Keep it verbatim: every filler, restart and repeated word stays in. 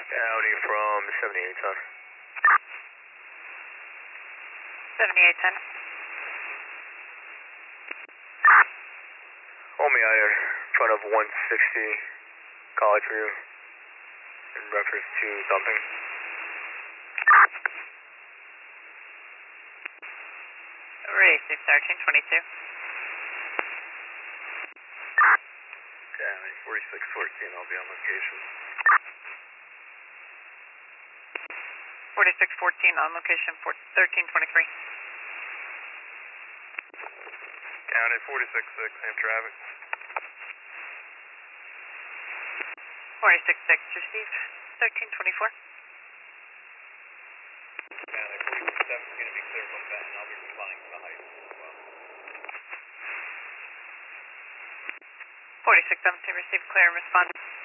County from seventy-eight ten. seventy-eight ten. Hold me out here in front of one sixty College View in reference to something. Receive thirteen twenty-two. County forty-six fourteen, I'll be on location. forty-six fourteen on location for thirteen twenty-three. County forty-six six, same traffic. forty-six six, receive thirteen twenty-four. County forty-six seven is going to be clear from Benton. I'll be responding to the height as well. forty-six seventeen, receive clear and respond.